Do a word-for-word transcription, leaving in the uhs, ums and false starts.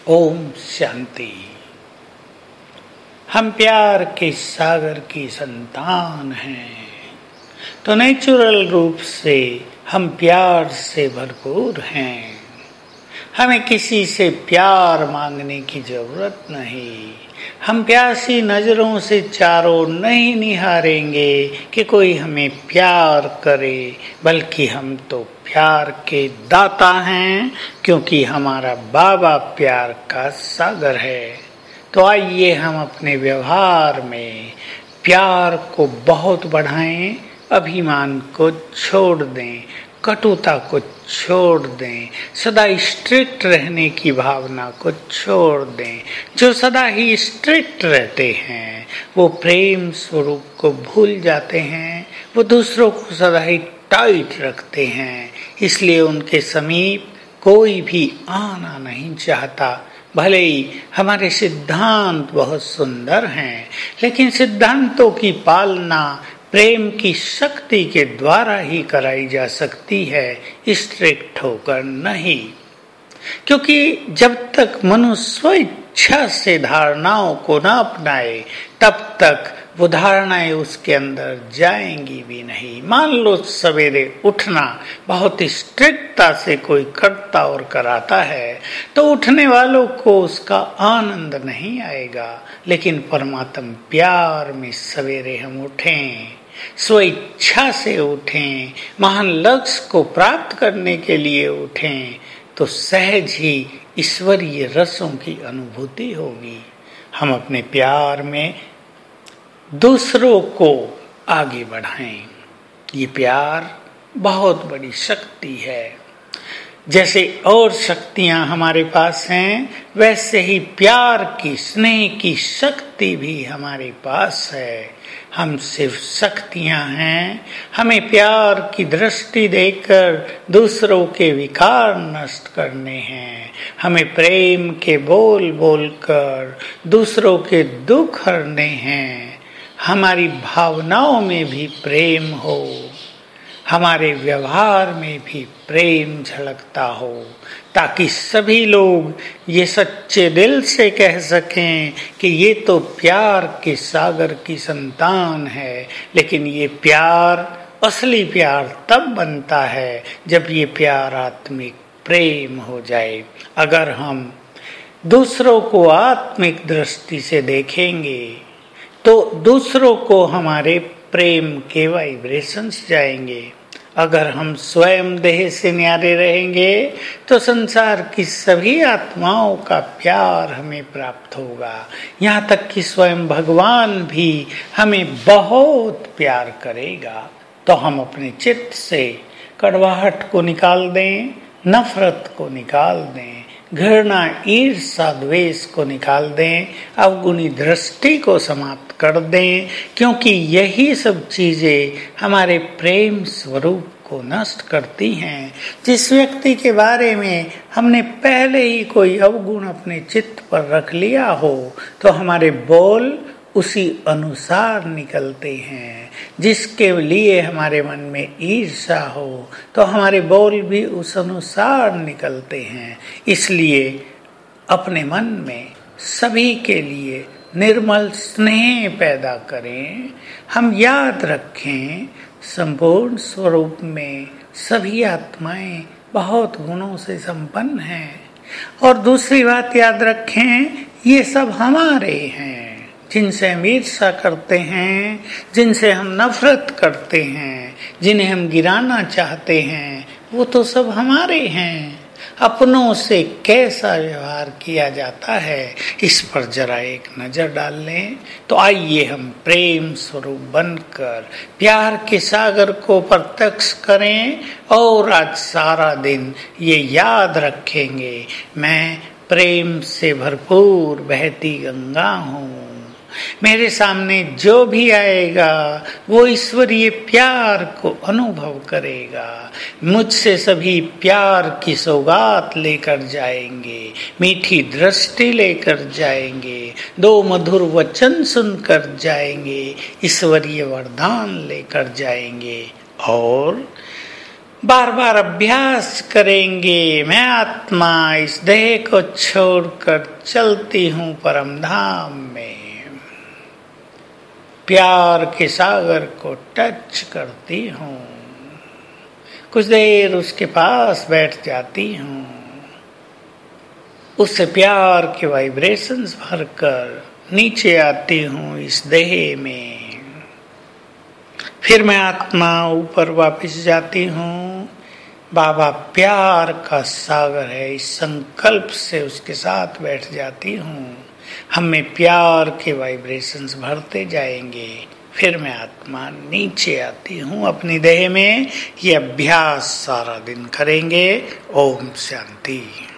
ओम शांति। हम प्यार के सागर की संतान हैं, तो नेचुरल रूप से हम प्यार से भरपूर हैं। हमें किसी से प्यार मांगने की जरूरत नहीं। हम प्यासी नजरों से चारों नहीं निहारेंगे कि कोई हमें प्यार करे, बल्कि हम तो प्यार के दाता हैं, क्योंकि हमारा बाबा प्यार का सागर है। तो आइए हम अपने व्यवहार में प्यार को बहुत बढ़ाएं, अभिमान को छोड़ दें, कटुता को छोड़ दें, सदा स्ट्रिक्ट रहने की भावना को छोड़ दें। जो सदा ही स्ट्रिक्ट रहते हैं वो प्रेम स्वरूप को भूल जाते हैं, वो दूसरों को सदा ही टाइट रखते हैं, इसलिए उनके समीप कोई भी आना नहीं चाहता। भले ही हमारे सिद्धांत बहुत सुंदर हैं, लेकिन सिद्धांतों की पालना प्रेम की शक्ति के द्वारा ही कराई जा सकती है, स्ट्रिक्ट होकर नहीं। क्योंकि जब तक मनुष्य इच्छा से धारणाओं को न अपनाए, तब तक वो धारणाएं उसके अंदर जाएंगी भी नहीं। मान लो सवेरे उठना बहुत स्ट्रिक्टता से कोई करता और कराता है, तो उठने वालों को उसका आनंद नहीं आएगा। लेकिन परमात्मा प्यार में सवेरे हम उठें, स्वेच्छा से उठें, महान लक्ष्य को प्राप्त करने के लिए उठें, तो सहज ही ईश्वरीय रसों की अनुभूति होगी। हम अपने प्यार में दूसरों को आगे बढ़ाएं। ये प्यार बहुत बड़ी शक्ति है। जैसे और शक्तियां हमारे पास हैं, वैसे ही प्यार की, स्नेह की शक्ति भी हमारे पास है। हम सिर्फ शक्तियां हैं। हमें प्यार की दृष्टि देकर दूसरों के विकार नष्ट करने हैं। हमें प्रेम के बोल बोलकर दूसरों के दुख हरने हैं। हमारी भावनाओं में भी प्रेम हो, हमारे व्यवहार में भी प्रेम झलकता हो, ताकि सभी लोग ये सच्चे दिल से कह सकें कि ये तो प्यार के सागर की संतान है। लेकिन ये प्यार, असली प्यार तब बनता है जब ये प्यार आत्मिक प्रेम हो जाए। अगर हम दूसरों को आत्मिक दृष्टि से देखेंगे तो दूसरों को हमारे प्रेम के वाइब्रेशंस जाएंगे। अगर हम स्वयं देह से न्यारे रहेंगे तो संसार की सभी आत्माओं का प्यार हमें प्राप्त होगा। यहाँ तक कि स्वयं भगवान भी हमें बहुत प्यार करेगा। तो हम अपने चित्त से कड़वाहट को निकाल दें, नफरत को निकाल दें, घृणा, ईर्ष्या, द्वेष को निकाल दें, अवगुणी दृष्टि को समाप्त कर दें, क्योंकि यही सब चीजें हमारे प्रेम स्वरूप को नष्ट करती हैं। जिस व्यक्ति के बारे में हमने पहले ही कोई अवगुण अपने चित्त पर रख लिया हो, तो हमारे बोल उसी अनुसार निकलते हैं। जिसके लिए हमारे मन में ईर्ष्या हो, तो हमारे बोल भी उस अनुसार निकलते हैं। इसलिए अपने मन में सभी के लिए निर्मल स्नेह पैदा करें। हम याद रखें, संपूर्ण स्वरूप में सभी आत्माएं बहुत गुणों से संपन्न हैं। और दूसरी बात याद रखें, ये सब हमारे हैं। जिनसे हम ईर्ष्या करते हैं, जिनसे हम नफरत करते हैं, जिन्हें हम गिराना चाहते हैं, वो तो सब हमारे हैं। अपनों से कैसा व्यवहार किया जाता है, इस पर जरा एक नजर डाल लें। तो आइए हम प्रेम स्वरूप बनकर प्यार के सागर को प्रत्यक्ष करें, और आज सारा दिन ये याद रखेंगे, मैं प्रेम से भरपूर बहती गंगा हूँ। मेरे सामने जो भी आएगा वो ईश्वरीय प्यार को अनुभव करेगा। मुझसे सभी प्यार की सौगात लेकर जाएंगे, मीठी दृष्टि लेकर जाएंगे, दो मधुर वचन सुनकर जाएंगे, ईश्वरीय वरदान लेकर जाएंगे। और बार बार अभ्यास करेंगे। मैं आत्मा इस देह को छोड़कर चलती हूँ परम धाम में, प्यार के सागर को टच करती हूँ, कुछ देर उसके पास बैठ जाती हूँ, उससे प्यार के वाइब्रेशंस भरकर नीचे आती हूँ इस देह में। फिर मैं आत्मा ऊपर वापस जाती हूँ। बाबा प्यार का सागर है, इस संकल्प से उसके साथ बैठ जाती हूँ। हमें प्यार के वाइब्रेशंस भरते जाएंगे। फिर मैं आत्मा नीचे आती हूँ अपनी देह में। ये अभ्यास सारा दिन करेंगे। ओम शांति।